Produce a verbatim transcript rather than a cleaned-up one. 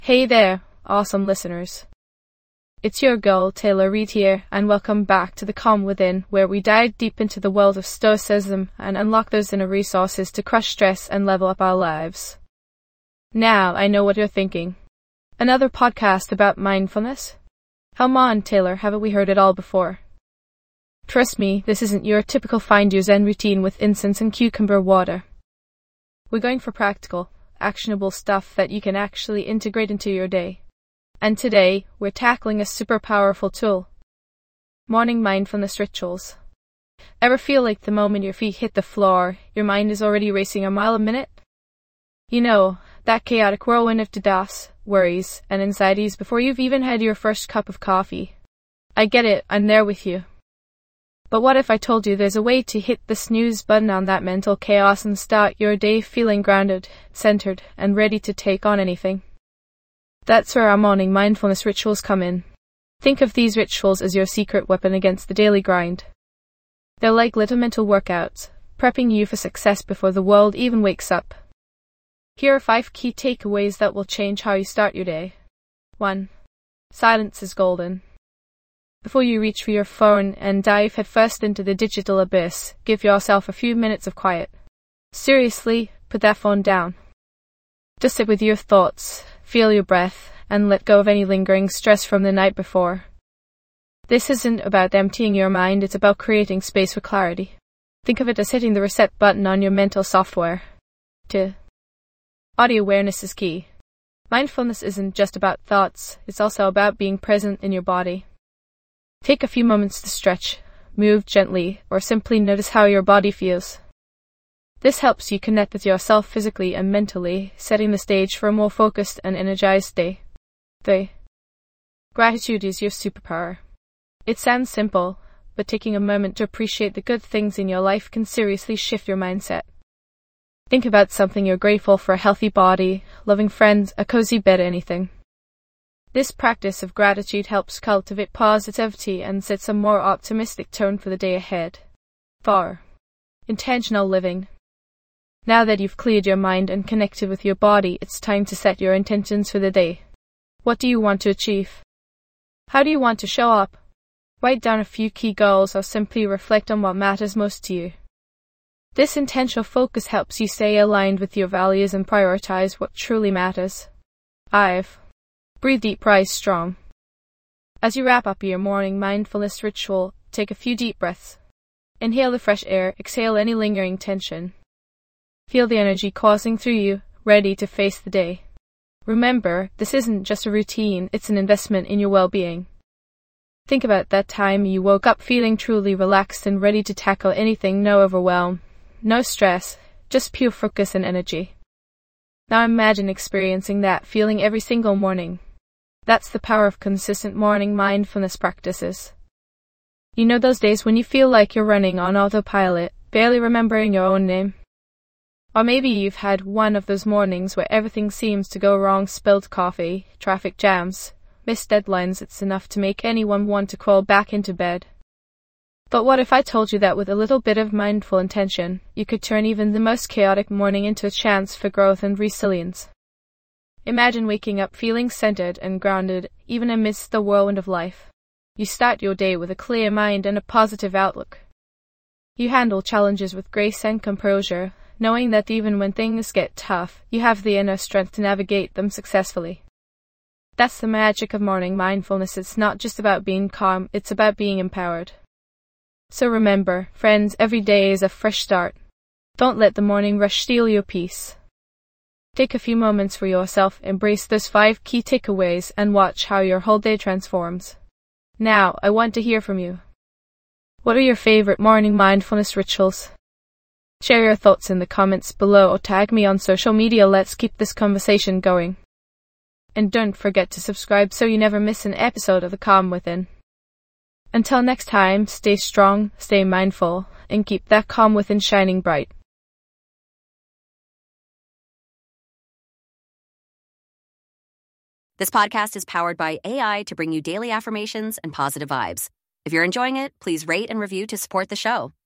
Hey there, awesome listeners. It's your girl, Taylor Reid here, and welcome back to The Calm Within, where we dive deep into the world of Stoicism and unlock those inner resources to crush stress and level up our lives. Now, I know what you're thinking. Another podcast about mindfulness? Come on, Taylor, haven't we heard it all before? Trust me, this isn't your typical find your zen routine with incense and cucumber water. We're going for practical, actionable stuff that you can actually integrate into your day. And today, we're tackling a super powerful tool. Morning mindfulness rituals. Ever feel like the moment your feet hit the floor, your mind is already racing a mile a minute? You know, that chaotic whirlwind of to-dos, worries, and anxieties before you've even had your first cup of coffee. I get it, I'm there with you. But what if I told you there's a way to hit the snooze button on that mental chaos and start your day feeling grounded, centered, and ready to take on anything? That's where our morning mindfulness rituals come in. Think of these rituals as your secret weapon against the daily grind. They're like little mental workouts, prepping you for success before the world even wakes up. Here are five key takeaways that will change how you start your day. one. Silence is golden. Before you reach for your phone and dive headfirst into the digital abyss, give yourself a few minutes of quiet. Seriously, put that phone down. Just sit with your thoughts, feel your breath, and let go of any lingering stress from the night before. This isn't about emptying your mind, it's about creating space for clarity. Think of it as hitting the reset button on your mental software. two. Audio awareness is key. Mindfulness isn't just about thoughts, it's also about being present in your body. Take a few moments to stretch, move gently, or simply notice how your body feels. This helps you connect with yourself physically and mentally, setting the stage for a more focused and energized day. three. Gratitude is your superpower. It sounds simple, but taking a moment to appreciate the good things in your life can seriously shift your mindset. Think about something you're grateful for: a healthy body, loving friends, a cozy bed, anything. This practice of gratitude helps cultivate positivity and sets a more optimistic tone for the day ahead. four. Intentional living. Now that you've cleared your mind and connected with your body, it's time to set your intentions for the day. What do you want to achieve? How do you want to show up? Write down a few key goals or simply reflect on what matters most to you. This intentional focus helps you stay aligned with your values and prioritize what truly matters. five. Breathe deep, rise strong. As you wrap up your morning mindfulness ritual, take a few deep breaths. Inhale the fresh air, exhale any lingering tension. Feel the energy coursing through you, ready to face the day. Remember, this isn't just a routine, it's an investment in your well-being. Think about that time you woke up feeling truly relaxed and ready to tackle anything. No overwhelm, no stress, just pure focus and energy. Now imagine experiencing that feeling every single morning. That's the power of consistent morning mindfulness practices. You know those days when you feel like you're running on autopilot, barely remembering your own name? Or maybe you've had one of those mornings where everything seems to go wrong: spilled coffee, traffic jams, missed deadlines. It's enough to make anyone want to crawl back into bed. But what if I told you that with a little bit of mindful intention, you could turn even the most chaotic morning into a chance for growth and resilience? Imagine waking up feeling centered and grounded, even amidst the whirlwind of life. You start your day with a clear mind and a positive outlook. You handle challenges with grace and composure, knowing that even when things get tough, you have the inner strength to navigate them successfully. That's the magic of morning mindfulness. It's not just about being calm, it's about being empowered. So remember, friends, every day is a fresh start. Don't let the morning rush steal your peace. Take a few moments for yourself, embrace those five key takeaways, and watch how your whole day transforms. Now, I want to hear from you. What are your favorite morning mindfulness rituals? Share your thoughts in the comments below or tag me on social media. Let's keep this conversation going. And don't forget to subscribe so you never miss an episode of The Calm Within. Until next time, stay strong, stay mindful, and keep that calm within shining bright. This podcast is powered by A I to bring you daily affirmations and positive vibes. If you're enjoying it, please rate and review to support the show.